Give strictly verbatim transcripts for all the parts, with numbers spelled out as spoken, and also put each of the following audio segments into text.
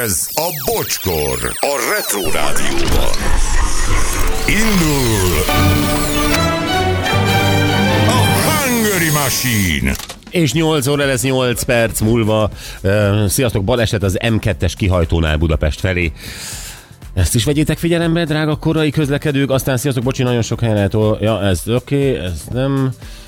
Ez a Bocskor, a Retro Rádióban. Indul a Hungary Machine. És nyolc óra lesz nyolc perc múlva. Uh, sziasztok, baleset az em kettes kihajtónál Budapest felé. Ezt is vegyétek figyelembe, drága korai közlekedők. Aztán sziasztok, bocsi, nagyon sok helyen lehet... Ja, ez oké, okay, ez nem...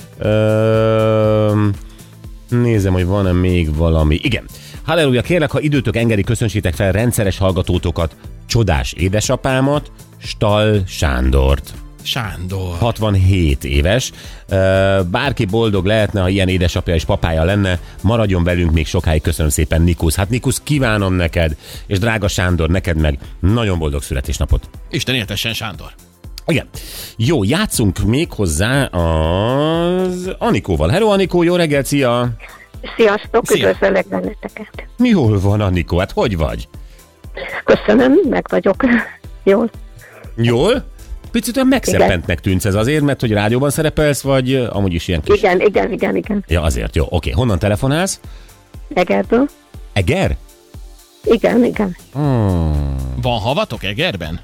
Uh, nézem, hogy van-e még valami. Igen. Halleluja, kérlek, ha időtök engedi, köszöntsétek fel rendszeres hallgatótokat, csodás édesapámat, Stall Sándort. Sándor. hatvanhét éves. Bárki boldog lehetne, ha ilyen édesapja és papája lenne. Maradjon velünk még sokáig, köszönöm szépen, Nikusz. Hát Nikusz, kívánom neked, és drága Sándor, neked meg nagyon boldog születésnapot. Isten éltessen, Sándor. Igen. Jó, játszunk még hozzá az Anikóval. Hello, Anikó, jó reggelt, szia! Sziasztok, Szia. üdvözöllek benneteket. Mi hol van, Anikó? Hát hogy vagy? Köszönöm, meg vagyok. Jól. Jól? Picit olyan megszerpentnek tűnsz, ez azért, mert hogy rádióban szerepelsz, vagy amúgy is ilyen kis... Igen, igen, igen, igen. Ja, azért, jó. Oké, honnan telefonálsz? Egerből? Eger? Igen, igen. Hmm. Van havatok Egerben?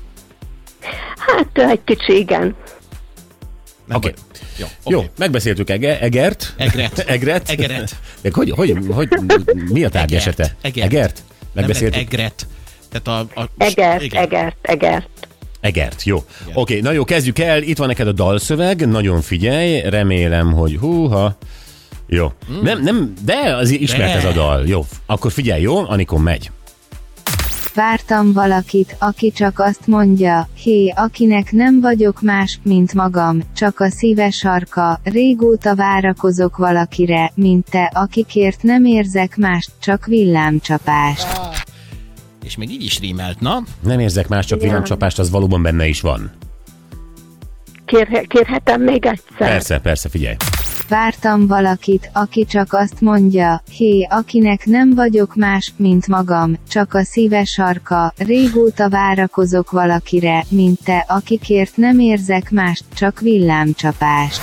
Hát egy kicsi, igen. Nem Oké. vagy- Jó, Jó, oké. megbeszéltük Ege- Egert. Egret. Egret. Egeret. De hogy, hogy, hogy, mi a tárgy Egert. esete? Egert. Egert? Nem Megbeszéltük? lehet Egret. Tehát a... a Egert, igen. egert, egert. Egert, jó. Oké, okay, na jó, kezdjük el. Itt van neked a dalszöveg, nagyon figyelj, remélem, hogy húha. Jó. Mm. Nem, nem, de azért ismert De. ez a dal. Jó, akkor figyelj, jó? Anikon megy. Vártam valakit, aki csak azt mondja, hé, akinek nem vagyok más, mint magam, csak a szíve sarka, régóta várakozok valakire, mint te, akikért nem érzek mást, csak villámcsapást. És még így is rímelt, na? Nem érzek más, csak Ja. villámcsapást, az valóban benne is van. Kér, kérhetem még egyszer? Persze, persze, figyelj. Vártam valakit, aki csak azt mondja, hé, akinek nem vagyok más, mint magam, csak a szíve sarka, régóta várakozok valakire, mint te, akikért nem érzek mást, csak villámcsapást.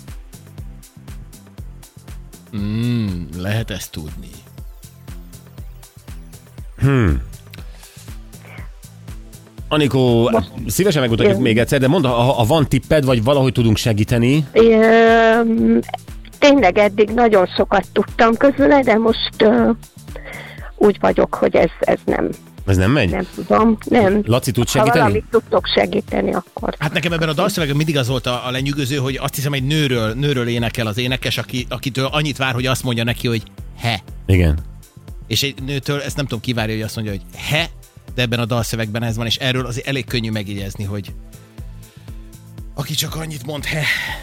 Mm, lehet ezt tudni. Hmm. Anikó, szívesen megmutatjuk Jó. még egyszer, de mondd, ha, ha van tipped, vagy valahogy tudunk segíteni. Ö, tényleg eddig nagyon sokat tudtam közüle, de most ö, úgy vagyok, hogy ez, ez nem, Ez nem megy? nem tudom. Nem. Laci tud Ha segíteni? valamit tudtok segíteni, akkor... Hát nekem ebben a dalszövegben mindig az volt a, a lenyűgöző, hogy azt hiszem egy nőről, nőről énekel az énekes, aki, akitől annyit vár, hogy azt mondja neki, hogy he. Igen. És egy nőtől ezt nem tudom, kivárja, hogy azt mondja, hogy he, de ebben a dalszövegben ez van, és erről azért elég könnyű megjegyezni, hogy aki csak annyit mond, he.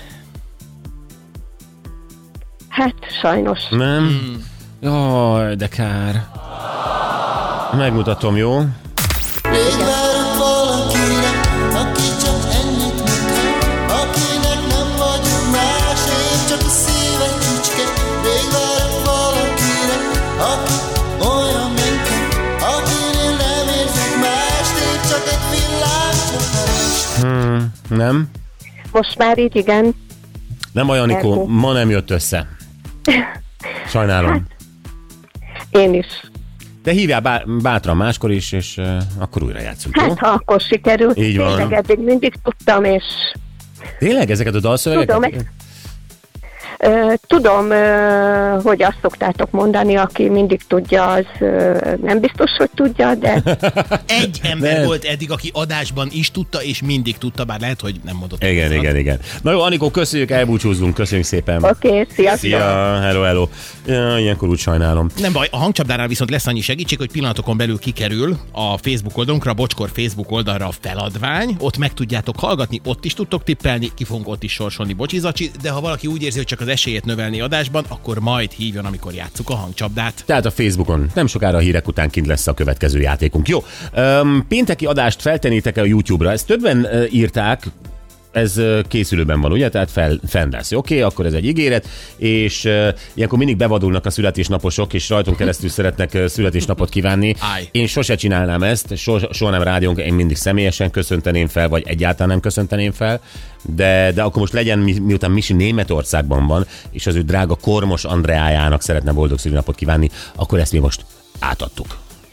Hát, sajnos. Nem? Mm. Jaj, de kár. Megmutatom, jó? Rég várok valakire, aki csak ennyit mutat, akinek nem vagyunk más, én csak a szíve csücske. Rég várok valakire, aki olyan, mint te, akinél nem érzek más, én csak egy villámcsapás. Hmm, nem? Most már így igen. Nem baj, Anikó, Ergo. ma nem jött össze. Sajnálom. Én is. De hívjál bá- bátran máskor is, és uh, akkor újra játszunk, jó? Hát, ha akkor sikerült. Így van. Tényleg eddig mindig tudtam, és Tényleg ezeket a dalszövegeket? tudom, ö, tudom, ö, hogy azt szoktátok mondani, aki mindig tudja, az ö, nem biztos, hogy tudja, de Egy ember Nem. volt eddig, aki adásban is tudta, és mindig tudta, bár lehet, hogy nem mondott. Igen, igazat. igen, igen. Na jó, Anikó, köszönjük, elbúcsúzzunk, köszönjük szépen. oké, okay, sziasztok! Szia, hello, hello. Ja, ilyenkor úgy sajnálom. Nem baj, a hangcsapdánál viszont lesz annyi segítség, hogy pillanatokon belül kikerül a Facebook oldalunkra, a Bocskor Facebook oldalra a feladvány, ott meg tudjátok hallgatni, ott is tudtok tippelni, ki fogunk ott is sorsolni bocsizacsi, de ha valaki úgy érzi, hogy csak az esélyét növelni adásban, akkor majd hívjon, amikor játsszuk a hangcsapdát. Tehát a Facebookon nem sokára a hírek után kint lesz a következő játékunk. Jó, um, pénteki adást feltenétek el a YouTube-ra, ezt többen uh, írták, ez uh, készülőben van, ugye? Tehát fel, fenn lesz. Oké, okay, akkor ez egy ígéret, és uh, ilyenkor mindig bevadulnak a születésnaposok, és rajtunk keresztül szeretnek uh, születésnapot kívánni. Állj. Én sose csinálnám ezt, so, soha nem rádiónk, én mindig személyesen köszönteném fel, vagy egyáltalán nem köszönteném fel, de, de akkor most legyen, mi, miután Misi Németországban van, és az ő drága Kormos Andreájának szeretne boldog szülinapot kívánni, akkor ezt mi most átadtuk.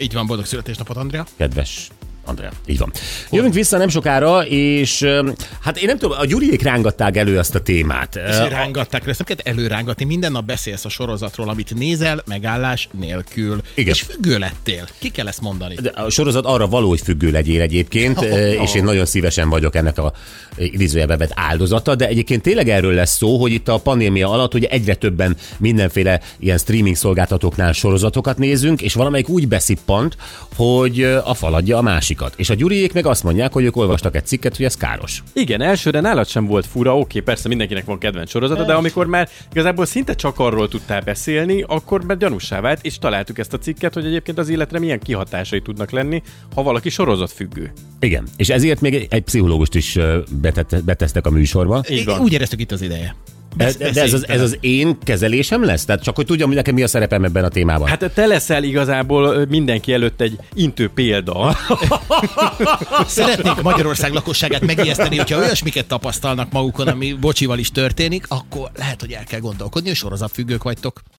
Így van, boldog születésnapot, Andrea. Kedves Andrea, így van. Jövünk vissza nem sokára, és hát én nem tudom, a Gyuriék rángatták elő azt a témát. És rángatták, ezt nem kell előrángatni, minden nap beszélsz a sorozatról, amit nézel, megállás nélkül. Igen. És függő lettél. Ki kell ezt mondani? De a sorozat arra való, hogy függő legyél egyébként, oh, oh. és én nagyon szívesen vagyok ennek a idézőjelbe vett áldozata, de egyébként tényleg erről lesz szó, hogy itt a pandémia alatt ugye egyre többen mindenféle ilyen streaming szolgáltatóknál sorozatokat nézünk, és valamelyik úgy beszippant, hogy a faladja a másik. És a Gyuriék meg azt mondják, hogy ők olvastak egy cikket, hogy ez káros. Igen, elsőre nálad sem volt fura, oké, persze mindenkinek van kedvenc sorozata, de amikor már igazából szinte csak arról tudtál beszélni, akkor már gyanússá vált, és találtuk ezt a cikket, hogy egyébként az életre milyen kihatásai tudnak lenni, ha valaki sorozatfüggő. Igen, és ezért még egy, egy pszichológust is betett, betesztek a műsorba. Így van. Úgy éreztük itt az ideje. De, de ez, az, ez az én kezelésem lesz? Tehát csak hogy tudjam, hogy nekem mi a szerepem ebben a témában. Hát te leszel igazából mindenki előtt egy intő példa. Szeretnék Magyarország lakosságát megijeszteni, hogyha olyasmiket tapasztalnak magukon, ami bocsival is történik, akkor lehet, hogy el kell gondolkodni, hogy sorozatfüggők vagytok.